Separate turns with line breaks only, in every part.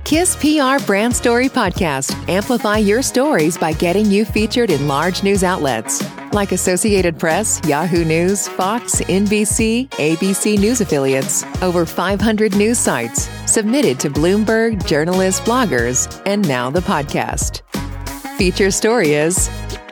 KISS PR Brand Story Podcast. Amplify your stories by getting you featured in large news outlets like Associated Press, Yahoo News, Fox, NBC, ABC News affiliates, over 500 news sites, submitted to Bloomberg, journalists, bloggers, and now the podcast. Feature story is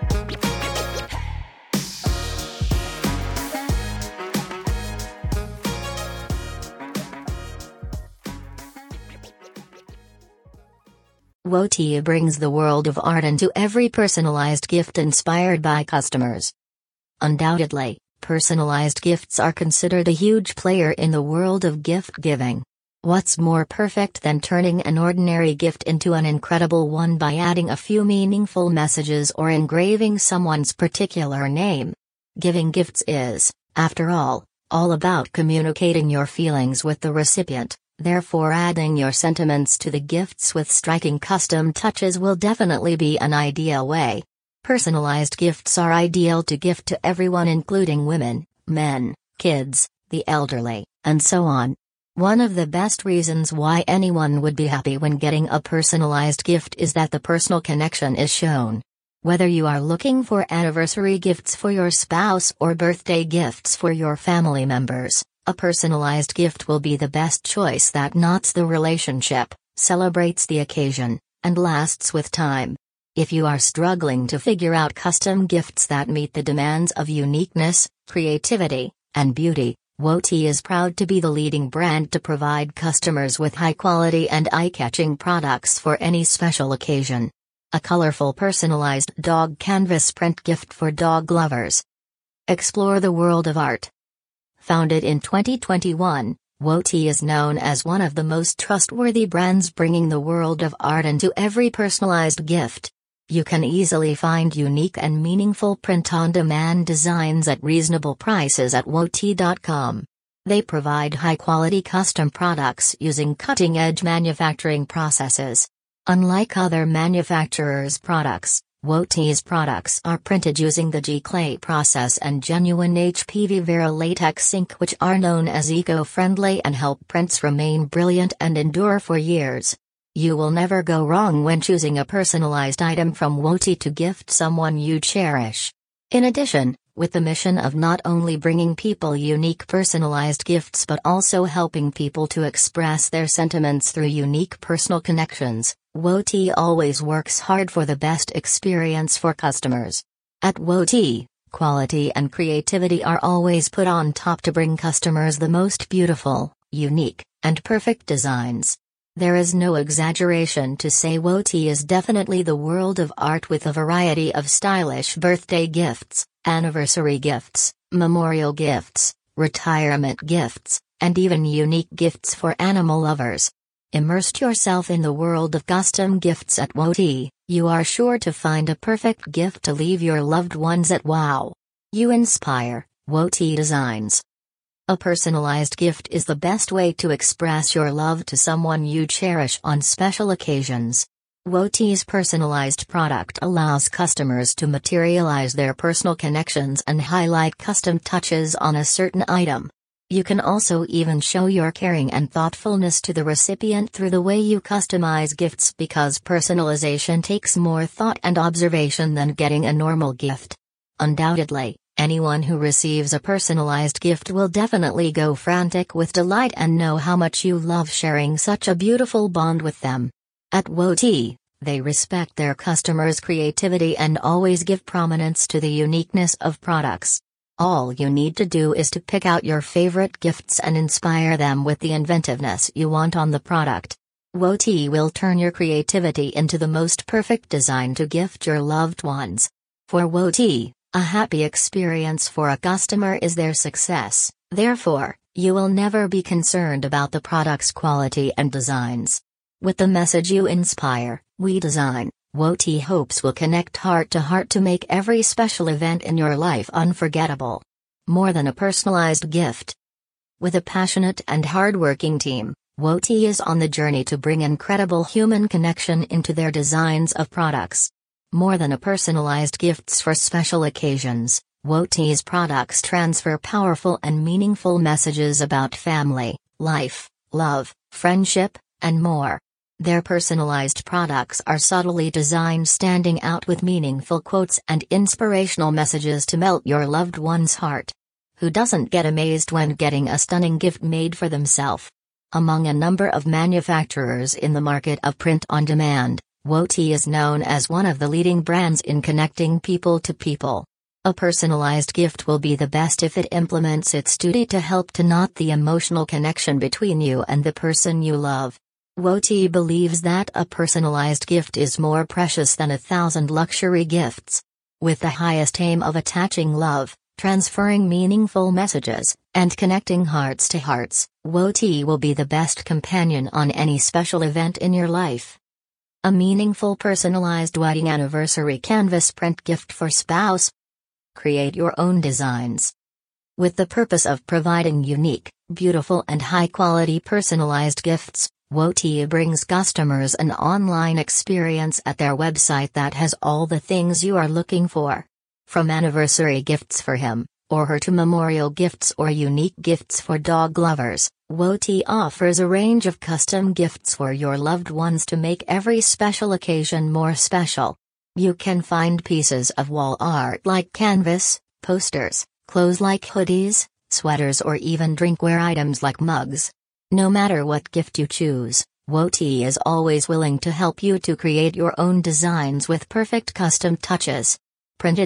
Wotea brings the world of art into every personalized gift inspired by customers. Undoubtedly, personalized gifts are considered a huge player in the world of gift giving. What's more perfect than turning an ordinary gift into an incredible one by adding a few meaningful messages or engraving someone's particular name? Giving gifts is, after all about communicating your feelings with the recipient. Therefore, adding your sentiments to the gifts with striking custom touches will definitely be an ideal way. Personalized gifts are ideal to gift to everyone, including women, men, kids, the elderly, and so on. One of the best reasons why anyone would be happy when getting a personalized gift is that the personal connection is shown. Whether you are looking for anniversary gifts for your spouse or birthday gifts for your family members, a personalized gift will be the best choice that knots the relationship, celebrates the occasion, and lasts with time. If you are struggling to figure out custom gifts that meet the demands of uniqueness, creativity, and beauty, Wotea is proud to be the leading brand to provide customers with high-quality and eye-catching products for any special occasion. A colorful personalized dog canvas print gift for dog lovers. Explore the world of art. Founded in 2021, Wotea is known as one of the most trustworthy brands bringing the world of art into every personalized gift. You can easily find unique and meaningful print-on-demand designs at reasonable prices at Wotea.com. They provide high-quality custom products using cutting-edge manufacturing processes. Unlike other manufacturers' products, Wotea's products are printed using the Giclée process and genuine HPV Vera latex ink, which are known as eco-friendly and help prints remain brilliant and endure for years. You will never go wrong when choosing a personalized item from Wotea to gift someone you cherish. In addition, with the mission of not only bringing people unique personalized gifts but also helping people to express their sentiments through unique personal connections, Wotea always works hard for the best experience for customers. At Wotea, quality and creativity are always put on top to bring customers the most beautiful, unique, and perfect designs. There is no exaggeration to say Wotea is definitely the world of art, with a variety of stylish birthday gifts, anniversary gifts, memorial gifts, retirement gifts, and even unique gifts for animal lovers. Immerse yourself in the world of custom gifts at Wotea. You are sure to find a perfect gift to leave your loved ones at wow. You inspire, Wotea Designs. A personalized gift is the best way to express your love to someone you cherish on special occasions. Wotea's personalized product allows customers to materialize their personal connections and highlight custom touches on a certain item. You can also even show your caring and thoughtfulness to the recipient through the way you customize gifts, because personalization takes more thought and observation than getting a normal gift. Undoubtedly, anyone who receives a personalized gift will definitely go frantic with delight and know how much you love sharing such a beautiful bond with them. At Wotea, they respect their customers' creativity and always give prominence to the uniqueness of products. All you need to do is to pick out your favorite gifts and inspire them with the inventiveness you want on the product. Wotea will turn your creativity into the most perfect design to gift your loved ones. For Wotea, a happy experience for a customer is their success. Therefore, you will never be concerned about the product's quality and designs. With the message you inspire, we design, Wotea hopes will connect heart to heart to make every special event in your life unforgettable. More than a personalized gift. With a passionate and hardworking team, Wotea is on the journey to bring incredible human connection into their designs of products. More than a personalized gifts for special occasions, Wotea's products transfer powerful and meaningful messages about family, life, love, friendship, and more. Their personalized products are subtly designed, standing out with meaningful quotes and inspirational messages to melt your loved one's heart. Who doesn't get amazed when getting a stunning gift made for themselves? Among a number of manufacturers in the market of print-on-demand, Woti is known as one of the leading brands in connecting people to people. A personalized gift will be the best if it implements its duty to help to knot the emotional connection between you and the person you love. Woti believes that a personalized gift is more precious than 1,000 luxury gifts. With the highest aim of attaching love, transferring meaningful messages, and connecting hearts to hearts, Woti will be the best companion on any special event in your life. A meaningful personalized wedding anniversary canvas print gift for spouse. Create your own designs. With the purpose of providing unique, beautiful and high-quality personalized gifts, Woti brings customers an online experience at their website that has all the things you are looking for. From anniversary gifts for him or her to memorial gifts or unique gifts for dog lovers, Woti offers a range of custom gifts for your loved ones to make every special occasion more special. You can find pieces of wall art like canvas, posters, clothes like hoodies, sweaters or even drinkware items like mugs. No matter what gift you choose, Woti is always willing to help you to create your own designs with perfect custom touches. Printed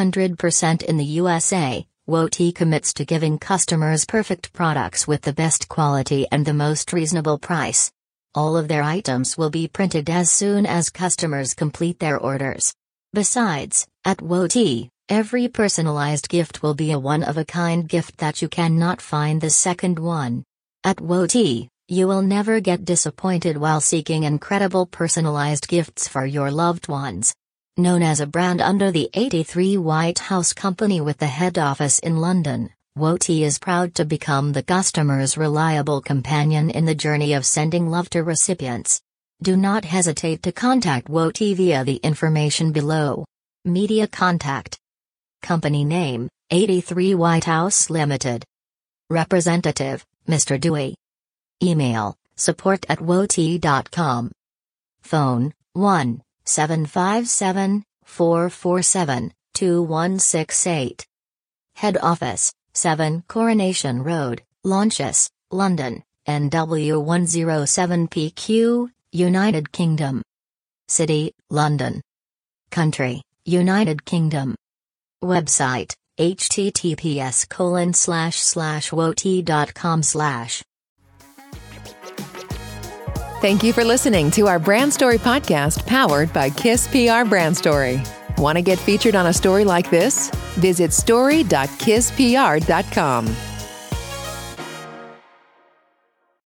100% in the USA, Woti commits to giving customers perfect products with the best quality and the most reasonable price. All of their items will be printed as soon as customers complete their orders. Besides, at Woti, every personalized gift will be a one-of-a-kind gift that you cannot find the second one. At Woti, you will never get disappointed while seeking incredible personalized gifts for your loved ones. Known as a brand under the 83 White House Company with the head office in London, Woti is proud to become the customer's reliable companion in the journey of sending love to recipients. Do not hesitate to contact Woti via the information below. Media contact. Company name, 83 White House Limited. Representative, Mr. Dewey. Email, support@woti.com. Phone, 1-757-447-2168. Head office, 7 Coronation Road, Launches, London, NW107PQ, United Kingdom. City, London. Country, United Kingdom. Website, https://woti.com/.
Thank you for listening to our Brand Story podcast powered by KISS PR Brand Story. Want to get featured on a story like this? Visit story.kisspr.com.